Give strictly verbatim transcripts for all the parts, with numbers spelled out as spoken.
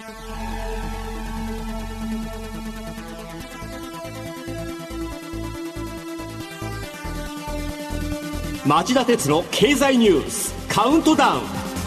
町田鉄の経済ニュースカウントダウン。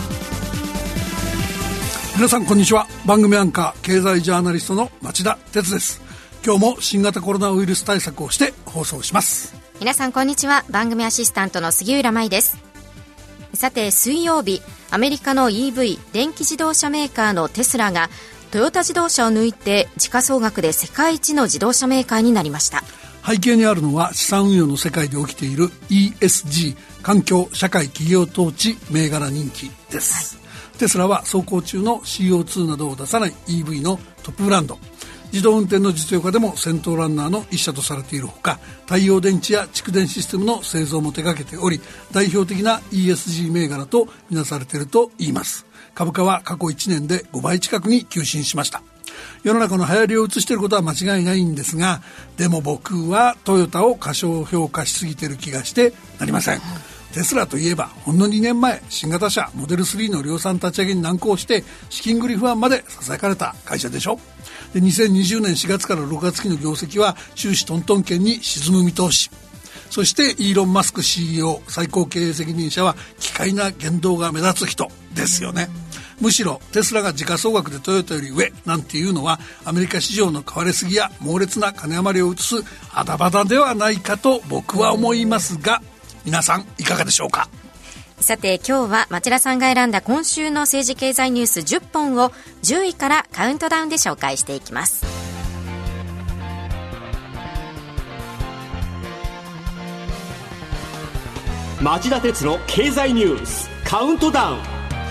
皆さんこんにちは。番組アンカー経済ジャーナリストの町田鉄です。今日も新型コロナウイルス対策をして放送します。 皆さんこんにちは。番組アシスタントの杉浦舞です。さて水曜日、アメリカの イーブイ 電気自動車メーカーのテスラがトヨタ自動車を抜いて時価総額で世界一の自動車メーカーになりました。 背景にあるのは資産運用の世界で起きている イーエスジー 環境社会企業統治銘柄人気です、はい、テスラは走行中の シーオーツー などを出さない イーブイ のトップブランド、自動運転の実用化でも先頭ランナーの一社とされているほか、太陽電池や蓄電システムの製造も手掛けており、代表的な イーエスジー 銘柄とみなされているといいます。株価は過去いちねんでごばい近くに急進しました。世の中の流行りを移していることは間違いないんですが、でも僕はトヨタを過小評価しすぎている気がしてなりません。テスラといえばほんのにねんまえ、新型車モデルスリーの量産立ち上げに難航して資金繰り不安まで囁かれた会社でしょ。でにせんにじゅうねんしがつからろくがつ期の業績は終始トントン圏に沈む見通し。そしてイーロン・マスク シーイーオー 最高経営責任者は奇怪な言動が目立つ人ですよね。むしろテスラが時価総額でトヨタより上なんていうのはアメリカ市場の買われすぎや猛烈な金余りを移すアダバダではないかと僕は思いますが、皆さんいかがでしょうか。 さて今日は町田さんが選んだ今週の政治経済ニュースじゅっぽんをじゅういからカウントダウンで紹介していきます。 町田鉄の経済ニュースカウントダウン。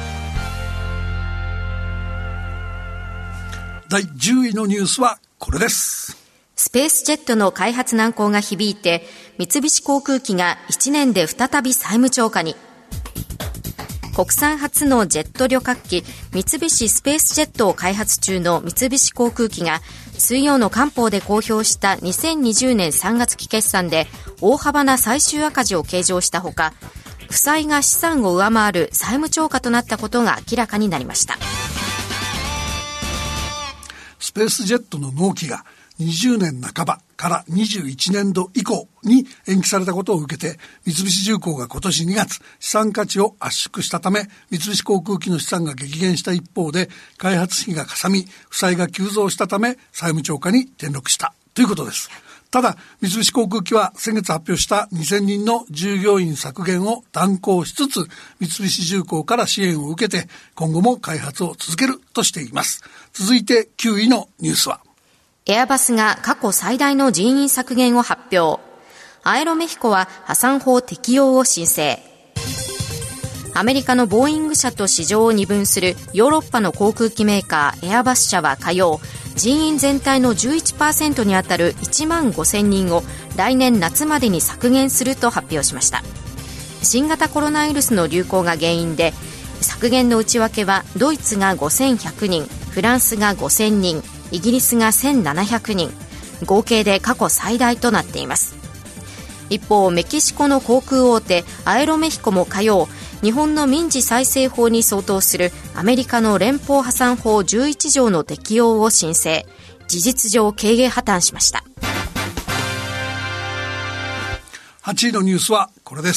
だいじゅういのニュースはこれです。 スペースジェットの開発難航が響いて三菱航空機がいちねんで再び債務超過に。国産初のジェット旅客機三菱スペースジェットを開発中の三菱航空機が水曜の官報で公表したにせんにじゅうねんさんがつ期決算で大幅な最終赤字を計上したほか、負債が資産を上回る債務超過となったことが明らかになりました。 スペースジェットの納期がにじゅうねんなかばからにじゅういちねんど以降に延期されたことを受けて、三菱重工が今年にがつ資産価値を圧縮したため、三菱航空機の資産が激減した一方で開発費がかさみ負債が急増したため債務超過に転落したということです。ただ三菱航空機は先月発表したにせんにんの従業員削減を断行しつつ、三菱重工から支援を受けて今後も開発を続けるとしています。続いてきゅういのニュースは、 エアバスが過去最大の人員削減を発表。アエロメヒコは破産法適用を申請。アメリカのボーイング社と市場を二分するヨーロッパの航空機メーカーエアバス社は火曜、人員全体の じゅういちパーセント にあたるいちまんごせんにんを来年夏までに削減すると発表しました。新型コロナウイルスの流行が原因で、削減の内訳はドイツがごせんひゃくにん、フランスがごせんにん、イギリスがせんななひゃくにん、合計で過去最大となっています。一方、メキシコの航空大手アエロメヒコも火曜、日本の民事再生法に相当するアメリカの連邦破産法じゅういちじょうの適用を申請。事実上経営破綻しました。 はちいのニュースはこれです。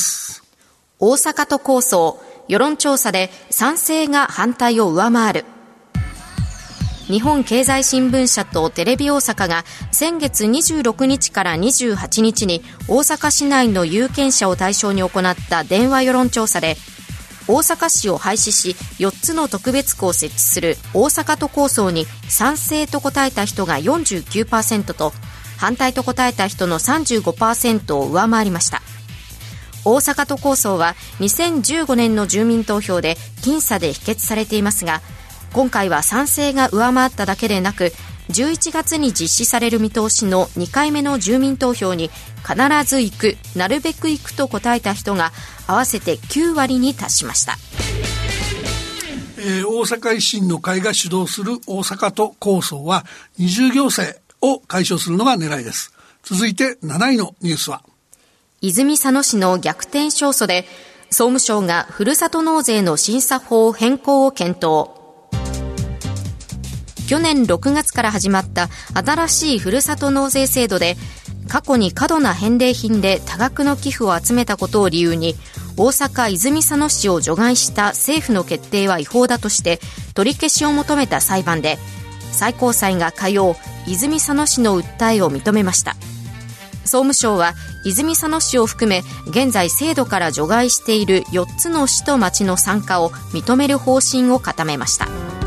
大阪都構想、世論調査で賛成が反対を上回る。日本経済新聞社とテレビ大阪が先月にじゅうろくにちからにじゅうはちにちに大阪市内の有権者を対象に行った電話世論調査で、大阪市を廃止しよっつの特別区を設置する大阪都構想に賛成と答えた人が よんじゅうきゅうパーセント と反対と答えた人の さんじゅうごパーセント を上回りました。大阪都構想はにせんじゅうごねんの住民投票で僅差で否決されていますが、今回は賛成が上回っただけでなく、じゅういちがつに実施される見通しのにかいめの住民投票に必ず行く、なるべく行くと答えた人が合わせてきゅうわりに達しました。 えー、大阪維新の会が主導する大阪都構想は二重行政を解消するのが狙いです。続いてなないのニュースは、 泉佐野市の逆転勝訴で総務省がふるさと納税の審査法変更を検討。 去年ろくがつから始まった新しいふるさと納税制度で、過去に過度な返礼品で多額の寄付を集めたことを理由に大阪泉佐野市を除外した政府の決定は違法だとして取り消しを求めた裁判で、最高裁が火曜、泉佐野市の訴えを認めました。総務省は泉佐野市を含め現在制度から除外しているよっつの市と町の参加を認める方針を固めました。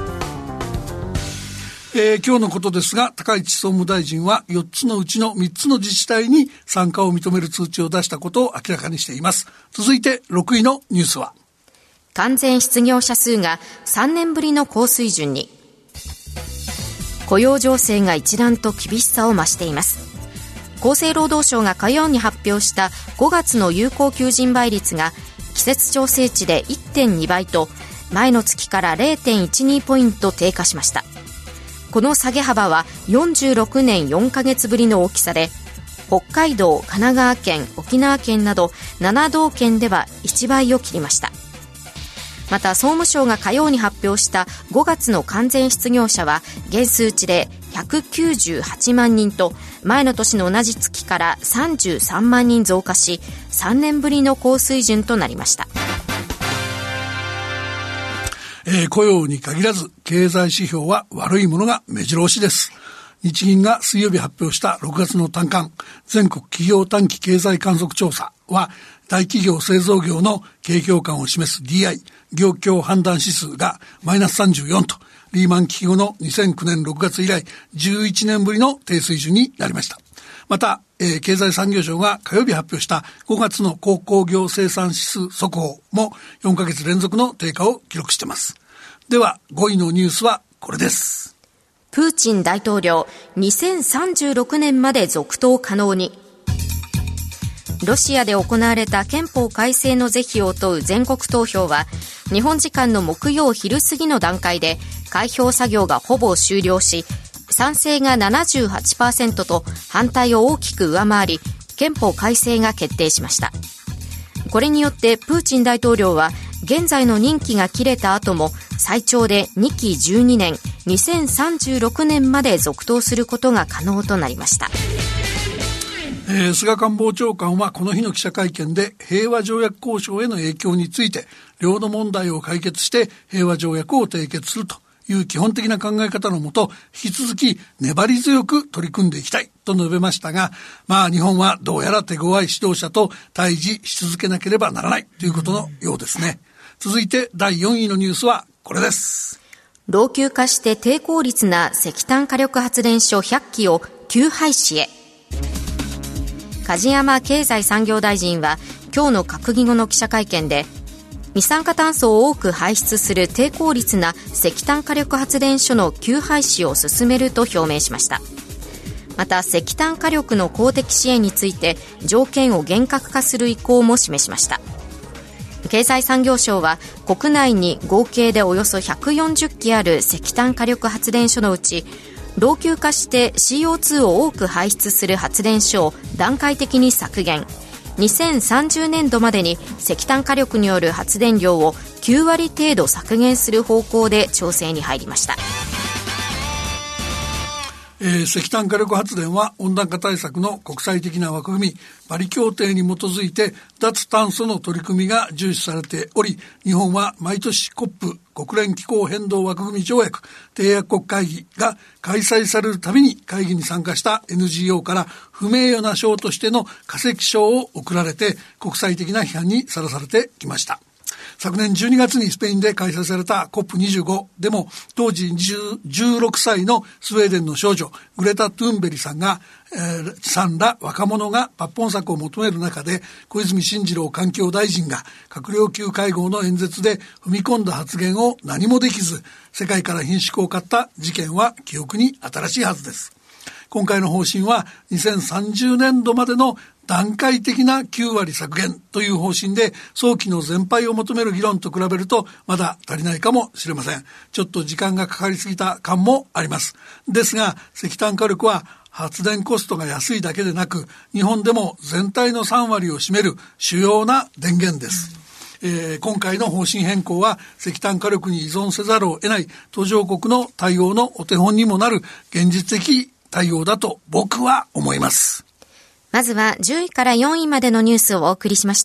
えー、今日のことですが、高市総務大臣はよっつのうちのみっつの自治体に参加を認める通知を出したことを明らかにしています。続いてろくいのニュースは、 完全失業者数がさんねんぶりの高水準に。雇用情勢が一段と厳しさを増しています。厚生労働省が火曜に発表したごがつの有効求人倍率が季節調整値で いってんにばいと前の月から れいてんいちに ポイント低下しました。この下げ幅はよんじゅうろくねんよんかげつぶりの大きさで、北海道、神奈川県、沖縄県などななどうけんではいちばいを切りました。また総務省が火曜に発表したごがつの完全失業者は現数値でひゃくきゅうじゅうはちまんにんと前の年の同じ月からさんじゅうさんまんにん増加し、さんねんぶりの高水準となりました。 えー、雇用に限らず経済指標は悪いものが目白押しです。日銀が水曜日発表したろくがつの短観全国企業短期経済観測調査は、大企業製造業の景況感を示す ディーアイ 業況判断指数がマイナスさんじゅうよんと、リーマン危機後のにせんきゅうねんろくがつ以来じゅういちねんぶりの低水準になりました。また、えー、経済産業省が火曜日発表したごがつの鉱工業生産指数速報もよんかげつ連続の低下を記録しています。ではごいのニュースはこれです。 プーチン大統領にせんさんじゅうろくねんまで続投可能に。ロシアで行われた憲法改正の是非を問う全国投票は日本時間の木曜昼過ぎの段階で開票作業がほぼ終了し、賛成が ななじゅうはちパーセント と反対を大きく上回り、憲法改正が決定しました。これによってプーチン大統領は現在の任期が切れた後も最長でにきじゅうにねん、にせんさんじゅうろくねんまで続投することが可能となりました。 えー、菅官房長官はこの日の記者会見で平和条約交渉への影響について、領土問題を解決して平和条約を締結するという基本的な考え方のもと、引き続き粘り強く取り組んでいきたいと述べましたが、まあ日本はどうやら手強い指導者と対峙し続けなければならないということのようですね。続いてだいよんいのニュースはこれです。 老朽化して低効率な石炭火力発電所ひゃっきを休廃止へ。梶山経済産業大臣は今日の閣議後の記者会見で、二酸化炭素を多く排出する低効率な石炭火力発電所の休廃止を進めると表明しました。また石炭火力の公的支援について条件を厳格化する意向も示しました。経済産業省は国内に合計でおよそひゃくよんじゅっきある石炭火力発電所のうち、老朽化して シーオーツー を多く排出する発電所を段階的に削減、にせんさんじゅうねんどまでに石炭火力による発電量をきゅうわり程度削減する方向で調整に入りました。 えー、石炭火力発電は温暖化対策の国際的な枠組みパリ協定に基づいて脱炭素の取り組みが重視されており、日本は毎年 コップ 国連気候変動枠組み条約締約国会議が開催されるたびに会議に参加した エヌジーオー から不名誉な賞としての化石賞を贈られて国際的な批判にさらされてきました。昨年じゅうにがつにスペインで開催された コップにじゅうご でも当時じゅうろくさいのスウェーデンの少女グレタ・トゥーンベリさんが、えー、さんら若者が抜本策を求める中で小泉進次郎環境大臣が閣僚級会合の演説で踏み込んだ発言を何もできず世界から品縮を買った事件は記憶に新しいはずです。今回の方針はにせんさんじゅうねんどまでの段階的なきゅうわり削減という方針で早期の全廃を求める議論と比べるとまだ足りないかもしれません。ちょっと時間がかかりすぎた感もあります。ですが石炭火力は発電コストが安いだけでなく日本でも全体のさんわりを占める主要な電源です。 えー、今回の方針変更は石炭火力に依存せざるを得ない途上国の対応のお手本にもなる現実的対応だと僕は思います。 まずはじゅういからよんいまでのニュースをお送りしました。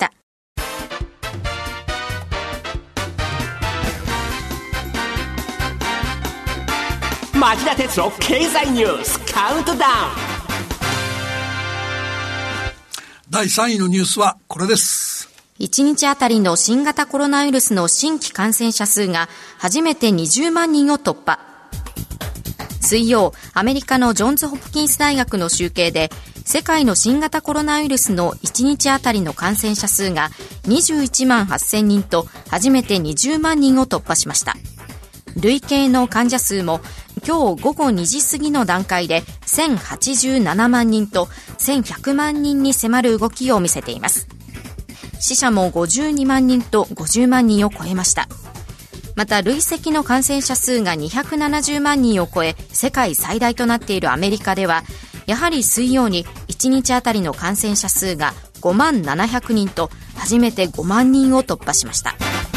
町田鉄の経済ニュースカウントダウン。 だいさんいのニュースはこれです。 いちにちあたりの新型コロナウイルスの新規感染者数が初めてにじゅうまんにんを突破。水曜、アメリカのジョンズ・ホプキンス大学の集計で世界の新型コロナウイルスのいちにちあたりの感染者数がにじゅういちまんはっせんにんと初めてにじゅうまんにんを突破しました。累計の患者数も今日午後にじ過ぎの段階でせんはちじゅうななまんにんとせんひゃくまんにんに迫る動きを見せています。死者もごじゅうにまんにんとごじゅうまんにんを超えました。また累積の感染者数がにひゃくななじゅうまんにんを超え世界最大となっているアメリカではやはり水曜にいちにちあたりの感染者数がごまんななひゃくにんと初めてごまんにんを突破しました。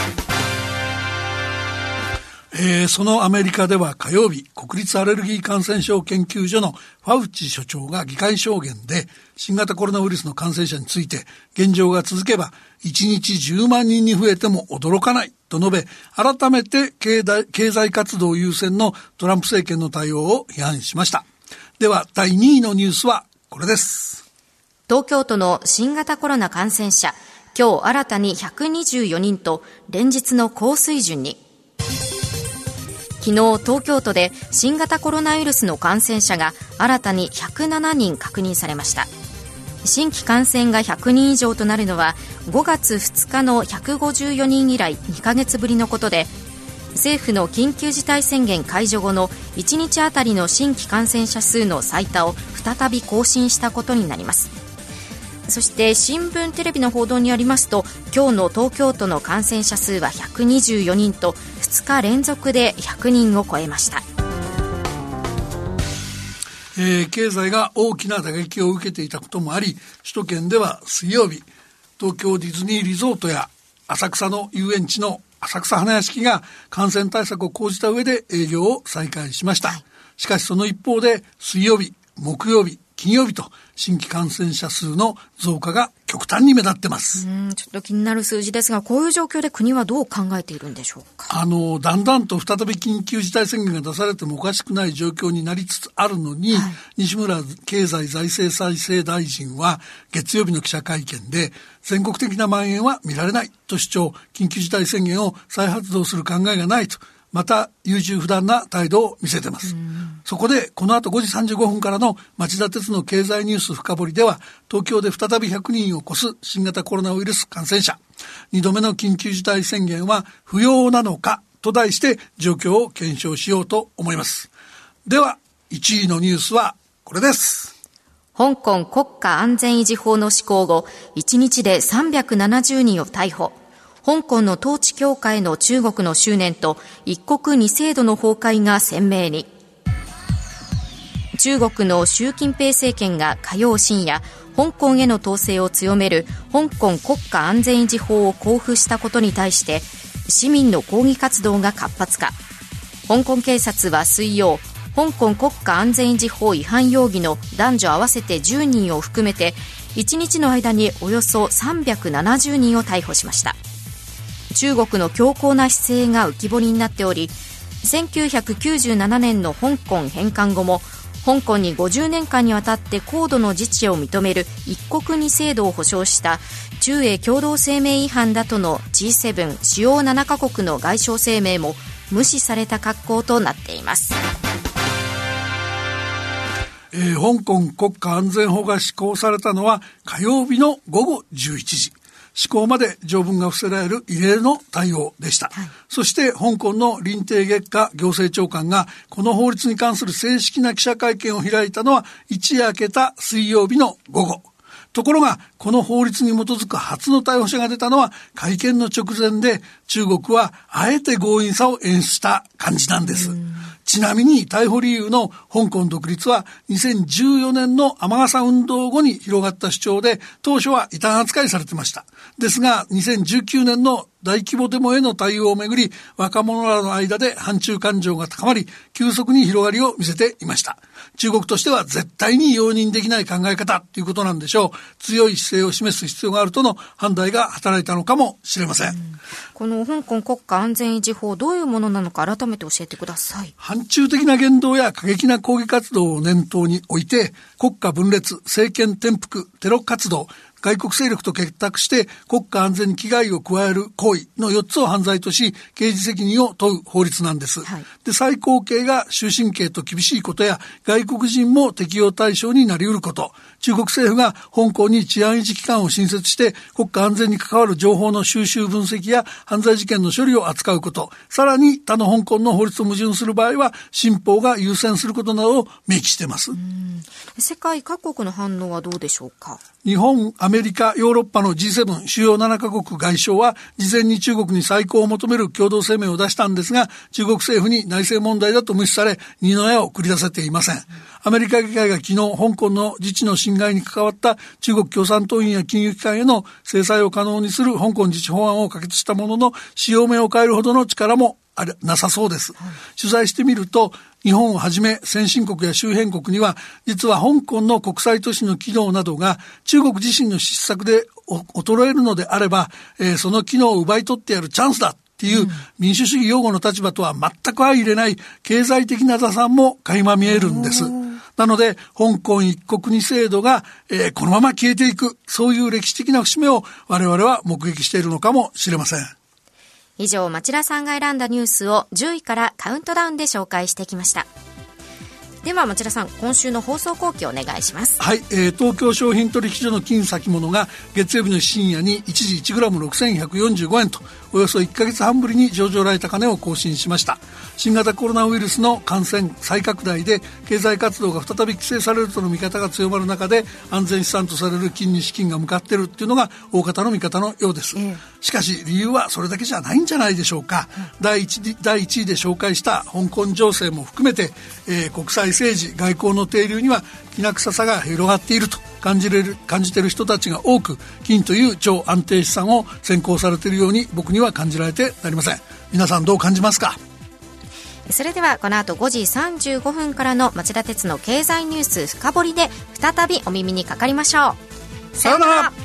えー、そのアメリカでは火曜日、国立アレルギー感染症研究所のファウチ所長が議会証言で新型コロナウイルスの感染者について現状が続けばいちにちじゅうまんにんに増えても驚かないと述べ、改めて経済、経済活動優先のトランプ政権の対応を批判しました。ではだいにいのニュースはこれです。 東京都の新型コロナ感染者、今日新たにひゃくにじゅうよにんと連日の高水準に。昨日東京都で新型コロナウイルスの感染者が新たにひゃくななにん確認されました。新規感染がひゃくにん以上となるのはごがつふつかのひゃくごじゅうよにん以来にかげつぶりのことで、政府の緊急事態宣言解除後のいちにちあたりの新規感染者数の最多を再び更新したことになります。そして新聞テレビの報道によりますと、今日の東京都の感染者数はひゃくにじゅうよにんとふつか連続でひゃくにんを超えました。 えー、経済が大きな打撃を受けていたこともあり、首都圏では水曜日、東京ディズニーリゾートや浅草の遊園地の浅草花屋敷が感染対策を講じた上で営業を再開しました。しかしその一方で水曜日、木曜日、金曜日と新規感染者数の増加が極端に目立ってます。 うん、ちょっと気になる数字ですが、こういう状況で国はどう考えているんでしょうか。 あのだんだんと再び緊急事態宣言が出されてもおかしくない状況になりつつあるのに、はい、西村経済財政再生大臣は月曜日の記者会見で全国的な蔓延は見られないと主張、緊急事態宣言を再発動する考えがないと、また優柔不断な態度を見せています。そこでこの後ごじさんじゅうごふんからの町田鉄の経済ニュース深掘りでは、東京で再びひゃくにんを超す新型コロナウイルス感染者、にどめの緊急事態宣言は不要なのかと題して状況を検証しようと思います。ではいちいのニュースはこれです。 香港国家安全維持法の施行後、いちにちでさんびゃくななじゅうにんを逮捕。香港の統治強化への中国の執念と一国二制度の崩壊が鮮明に。中国の習近平政権が火曜深夜、香港への統制を強める香港国家安全維持法を公布したことに対して市民の抗議活動が活発化。香港警察は水曜、香港国家安全維持法違反容疑の男女合わせてじゅうにんを含めていちにちの間におよそさんびゃくななじゅうにんを逮捕しました。中国の強硬な姿勢が浮き彫りになっており、せんきゅうひゃくきゅうじゅうななねんの香港返還後も香港にごじゅうねんかんにわたって高度の自治を認める一国二制度を保障した中英共同声明違反だとの ジーセブン 主要ななかこくの外相声明も無視された格好となっています。 えー、香港国家安全法が施行されたのは火曜日のごごじゅういちじ。施行まで条文が伏せられる異例の対応でした、はい、そして香港の林鄭月娥行政長官がこの法律に関する正式な記者会見を開いたのは一夜明けた水曜日の午後。ところがこの法律に基づく初の逮捕者が出たのは会見の直前で、中国はあえて強引さを演出した感じなんです。 ちなみに逮捕理由の香港独立はにせんじゅうよねんの雨傘運動後に広がった主張で、当初は異端扱いされてました。ですがにせんじゅうきゅうねんの大規模デモへの対応をめぐり、若者らの間で反中感情が高まり、急速に広がりを見せていました。中国としては絶対に容認できない考え方ということなんでしょう。強い姿勢を示す必要があるとの判断が働いたのかもしれません。うん、 この香港国家安全維持法、どういうものなのか改めて教えてください。 反中的な言動や過激な抗議活動を念頭に置いて、国家分裂、政権転覆、テロ活動、外国勢力と結託して国家安全に危害を加える行為のよっつを犯罪とし、刑事責任を問う法律なんです。はい、で、最高刑が終身刑と厳しいことや、外国人も適用対象になり得ること、中国政府が香港に治安維持機関を新設して国家安全に関わる情報の収集分析や犯罪事件の処理を扱うこと、さらに他の香港の法律と矛盾する場合は新法が優先することなどを明記しています。 うん、世界各国の反応はどうでしょうか。 日本、アメリカ、ヨーロッパの ジーセブン 主要ななカ国外相は事前に中国に再考を求める共同声明を出したんですが、中国政府に内政問題だと無視され、二の矢を繰り出せていません。アメリカ議会が昨日、香港の自治の侵害に関わった中国共産党員や金融機関への制裁を可能にする香港自治法案を可決したものの、使用名を変えるほどの力もあれなさそうです。はい、取材してみると、日本をはじめ先進国や周辺国には、実は香港の国際都市の機能などが中国自身の失策で衰えるのであれば、えー、その機能を奪い取ってやるチャンスだっていう民主主義擁護の立場とは全く相入れない経済的な打算も垣間見えるんです。なので香港一国二制度が、えー、このまま消えていく、そういう歴史的な節目を我々は目撃しているのかもしれません。 以上、町田さんが選んだニュースをじゅういからカウントダウンで紹介してきました。では町田さん、今週の放送後期をお願いします。 はい、えー、東京商品取引所の金先物が月曜日の深夜に一時いちグラムろくせんひゃくよんじゅうごえんと、およそいっかげつはんぶりに上場来高値を更新しました。新型コロナウイルスの感染再拡大で経済活動が再び規制されるとの見方が強まる中で、安全資産とされる金に資金が向かっているっていうのが大方の見方のようです。うん、しかし理由はそれだけじゃないんじゃないでしょうか。うん、だいいちいで紹介した香港情勢も含めて、えー、国際政治外交の底流にはきな臭さが広がっていると感じれる感じている人たちが多く、金という超安定資産を先行されているように僕には感じられてなりません。皆さんどう感じますか。 それではこの後ごじさんじゅうごふんからの町田鉄の経済ニュース深掘りで再びお耳にかかりましょう。 さよなら。